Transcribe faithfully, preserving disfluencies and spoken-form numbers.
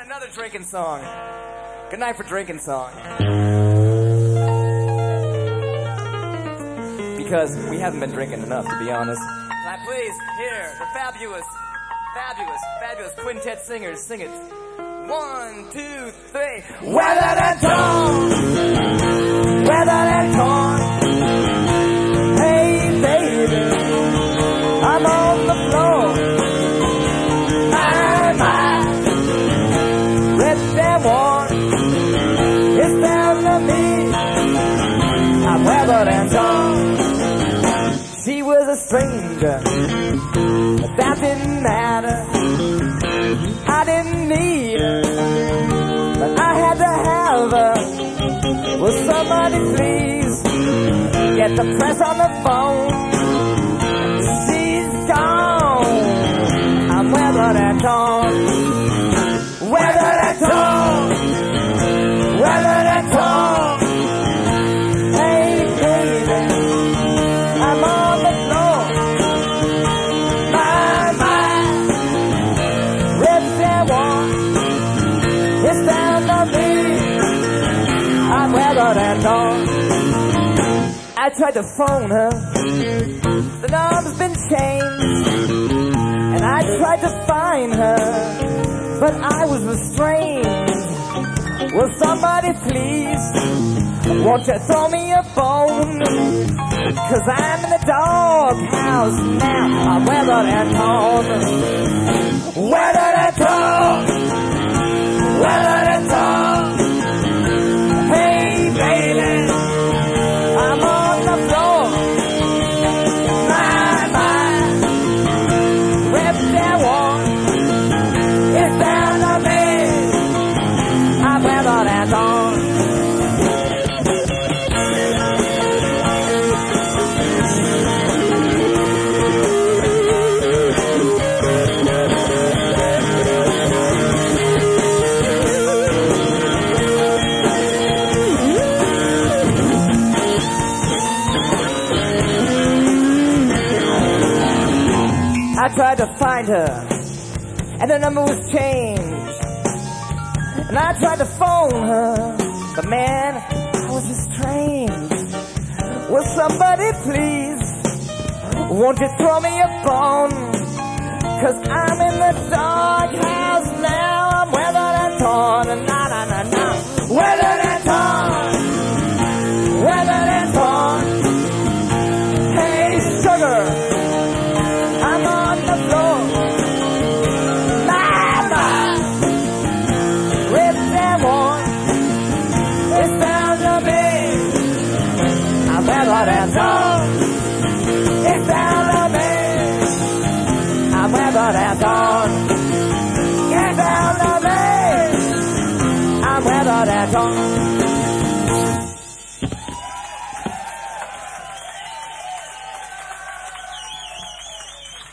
Another drinking song. Good night for drinking song. Because we haven't been drinking enough, to be honest. Can I please hear the fabulous, fabulous, fabulous quintet singers sing it. One, two, three. Weathered and torn, weathered and torn. Hey, baby, I'm on the floor. My, my, ripped and worn. It's down to me. I'm weathered and torn. She was a stranger, but that didn't matter. I didn't need her, but I had to have her. Will somebody please get the press on the phone? She's gone. I'm weathered and torn, weathered and torn, weathered and torn. Hey baby, I'm on the floor. My, my, ripped and worn. It's down to me. I'm weathered and torn. I tried to phone her. The number's been changed. And I tried to find her, but I was restrained. Will somebody please, won't you throw me a bone? Cause I'm in the doghouse now. I'm weathered and torn, weathered and torn, weathered and torn. Hey baby, I'm on the floor. My, my, ripped and worn. It's down to me. I'm weathered and torn. I tried to find her, and the number was changed. And I tried to phone her, but man, I was estranged. Will somebody please, won't you throw me a bone? Cause I'm in the doghouse now. I'm weathered and torn, and na na na na. Weathered and torn, weathered and torn. Hey sugar, I'm on the floor. Mama, ripped and worn. It's down to me. I'm weathered and torn. It's down to me. I'm weathered and torn. It's down to me. I'm weathered and torn.